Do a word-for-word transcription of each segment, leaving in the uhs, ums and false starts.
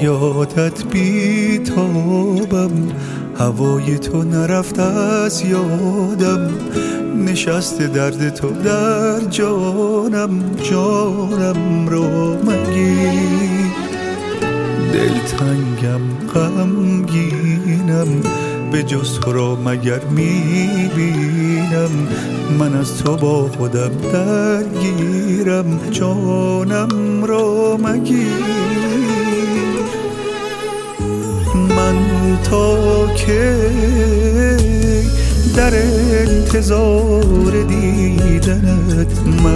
یادت بی تابم، هوای تو نرفت از یادم، نشست درد تو در جانم، جانم رو مگیر. دلتنگم غمگینم، به جز تو را مگر میبینم، من از تو با خودم درگیرم، جانم را مگیر. من تا که در انتظار دیدنت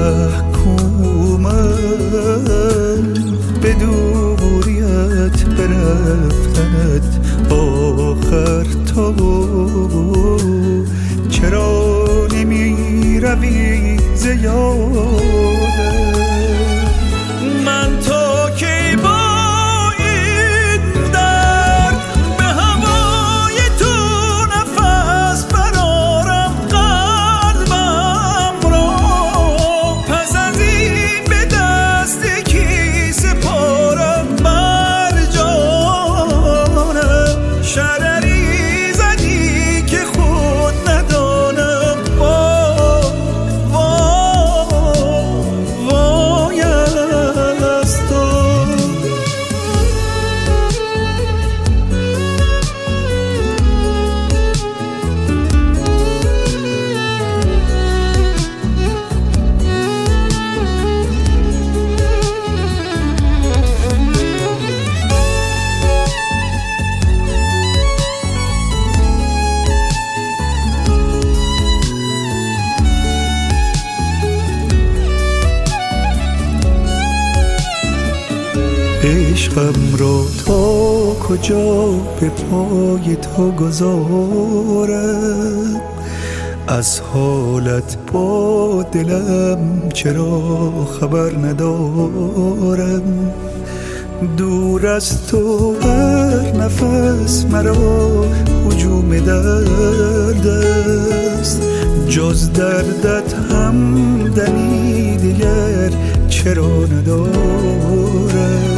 محکومم، به دوریت برفتنت آخر تو چرا نمی روی ز یادم. من تا کی با این درد به هوای تو نفس برارم قلبم را، پس از این به دست کی سپارم بر جانم. شرری زدی که خود ندانم، وای از تو. عشقم را تا کجا به پای تو گذارم، از حالت با دلم چرا خبر ندارم. دور از تو هر نفس مرا هجوم درد است، جز دردت هم دمی دیگر چرا ندارم.